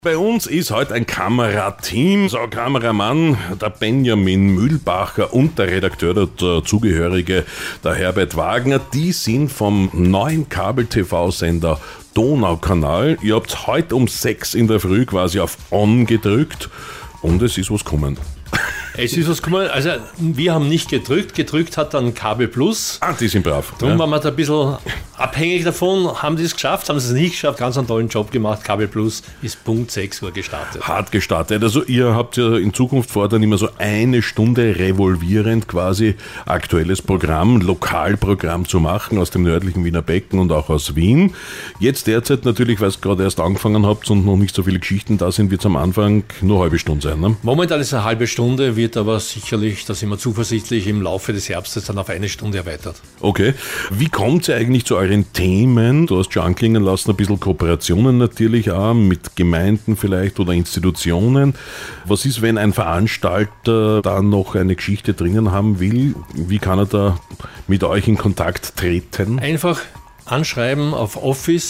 Bei uns ist heute ein Kamerateam, so Kameramann, der Benjamin Mühlbacher und der Redakteur, der Zugehörige, der Herbert Wagner. Die sind vom neuen Kabel-TV-Sender Donaukanal. Ihr habt heute um 6 in der Früh quasi auf On gedrückt und es ist was gekommen. Es ist was gekommen, also wir haben nicht gedrückt hat dann Kabel Plus. Ah, die sind brav. Darum waren wir da ein bisschen abhängig davon, haben die es geschafft, haben sie es nicht geschafft, ganz einen tollen Job gemacht. Kabel Plus ist Punkt 6 Uhr gestartet. Hart gestartet, also ihr habt ja in Zukunft vor, dann immer so eine Stunde revolvierend quasi aktuelles Programm, Lokalprogramm zu machen aus dem nördlichen Wiener Becken und auch aus Wien. Jetzt derzeit natürlich, weil ihr gerade erst angefangen habt und noch nicht so viele Geschichten da sind, wird es am Anfang nur eine halbe Stunde sein, ne? Momentan ist es eine halbe Stunde, wird aber sicherlich, da sind wir zuversichtlich, im Laufe des Herbstes dann auf eine Stunde erweitert. Okay. Wie kommt ihr eigentlich zu euren Themen? Du hast schon anklingen lassen, ein bisschen Kooperationen natürlich auch mit Gemeinden vielleicht oder Institutionen. Was ist, wenn ein Veranstalter da noch eine Geschichte drinnen haben will? Wie kann er da mit euch in Kontakt treten? Einfach anschreiben auf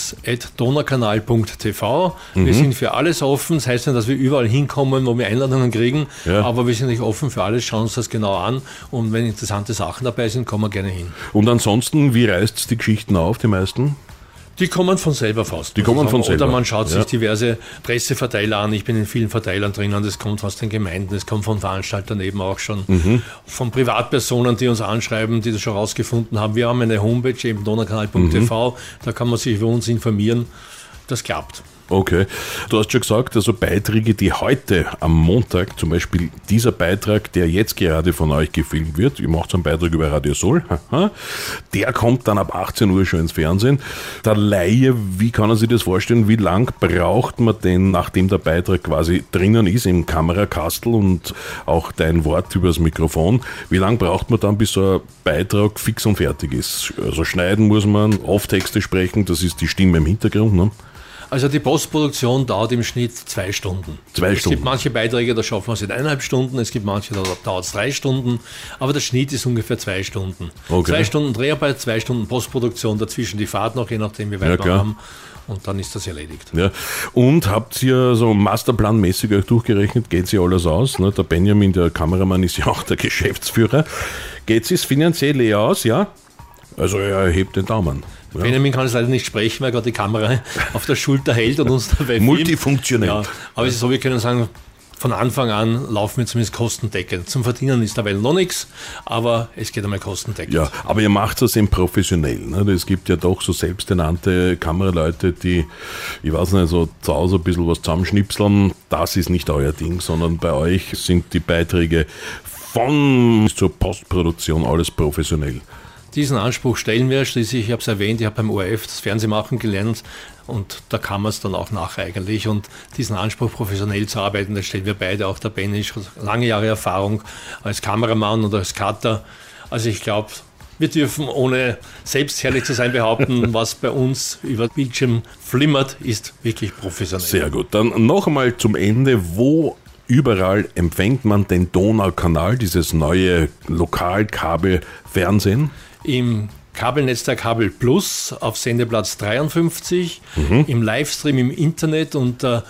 office@donaukanal.tv. Wir sind für alles offen. Das heißt nicht, dass wir überall hinkommen, wo wir Einladungen kriegen, aber wir sind nicht offen für alles. Schauen uns das genau an und wenn interessante Sachen dabei sind, kommen wir gerne hin. Und ansonsten, wie reißt die Geschichten auf, die meisten? Die kommen von selber fast. Die kommen von selber. Oder man schaut sich diverse Presseverteiler an. Ich bin in vielen Verteilern drinnen. Das kommt aus den Gemeinden, das kommt von Veranstaltern eben auch schon. Von Privatpersonen, die uns anschreiben, die das schon rausgefunden haben. Wir haben eine Homepage, eben donaukanal.tv. Da kann man sich über uns informieren. Das klappt. Okay. Du hast schon gesagt, also Beiträge, die heute am Montag, zum Beispiel dieser Beitrag, der jetzt gerade von euch gefilmt wird, ihr macht so einen Beitrag über Radio Sol, der kommt dann ab 18 Uhr schon ins Fernsehen. Der Laie, wie kann er sich das vorstellen, wie lang braucht man denn, nachdem der Beitrag quasi drinnen ist, im Kamerakastel und auch dein Wort übers Mikrofon, wie lang braucht man dann, bis so ein Beitrag fix und fertig ist? Also schneiden muss man, Off-Texte sprechen, das ist die Stimme im Hintergrund, ne? Also die Postproduktion dauert im Schnitt 2 Stunden. Es gibt manche Beiträge, da schaffen wir es in 1,5 Stunden, es gibt manche, da dauert es 3 Stunden, aber der Schnitt ist ungefähr 2 Stunden. Okay. 2 Stunden Dreharbeit, 2 Stunden Postproduktion, dazwischen die Fahrt noch, je nachdem wie weit wir haben. Und dann ist das erledigt. Ja. Und habt ihr so masterplanmäßig euch durchgerechnet, geht sich alles aus? Ne? Der Benjamin, der Kameramann, ist ja auch der Geschäftsführer. Geht es finanziell eher aus, ja? Also er hebt den Daumen. Ja. Benjamin kann es leider nicht sprechen, weil er gerade die Kamera auf der Schulter hält und uns dabei filmt. Multifunktionell. Ja, aber es ist so, wir können sagen, von Anfang an laufen wir zumindest kostendeckend. Zum Verdienen ist dabei noch nichts, aber es geht einmal kostendeckend. Ja, aber ihr macht das eben professionell. Ne? Es gibt ja doch so selbsternannte Kameraleute, die, ich weiß nicht, so zu Hause ein bisschen was zusammenschnipseln. Das ist nicht euer Ding, sondern bei euch sind die Beiträge von zur Postproduktion alles professionell. Diesen Anspruch stellen wir, schließlich, ich habe es erwähnt, ich habe beim ORF das Fernsehmachen gelernt und da kann man es dann auch nach eigentlich und diesen Anspruch professionell zu arbeiten, das stellen wir beide, auch der Benny, lange Jahre Erfahrung als Kameramann und als Cutter. Also ich glaube, wir dürfen ohne selbstherrlich zu sein behaupten, was bei uns über Bildschirm flimmert, ist wirklich professionell. Sehr gut, dann noch einmal zum Ende, wo überall empfängt man den Donaukanal, dieses neue Lokalkabelfernsehen? Im Kabelnetzteil Kabel Plus auf Sendeplatz 53, im Livestream im Internet unter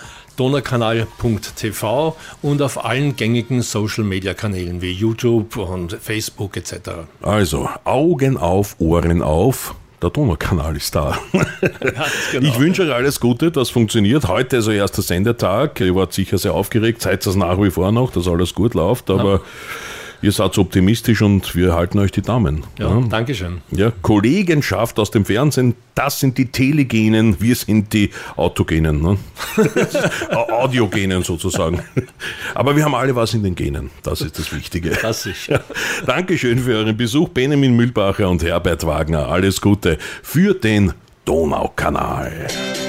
donaukanal.tv und auf allen gängigen Social-Media-Kanälen wie YouTube und Facebook etc. Also Augen auf, Ohren auf. Der Donaukanal ist da. Genau. Ich wünsche euch alles Gute, das funktioniert. Heute ist also erster Sendetag. Ihr wart sicher sehr aufgeregt, seid das nach wie vor noch, dass alles gut läuft, aber ihr seid optimistisch und wir halten euch die Daumen. Ja, Dankeschön. Ja, Kollegenschaft aus dem Fernsehen, das sind die Telegenen, wir sind die Autogenen. Ne? Audiogenen sozusagen. Aber wir haben alle was in den Genen, das ist das Wichtige. Das sicher. Dankeschön für euren Besuch, Benjamin Mühlbacher und Herbert Wagner. Alles Gute für den Donaukanal.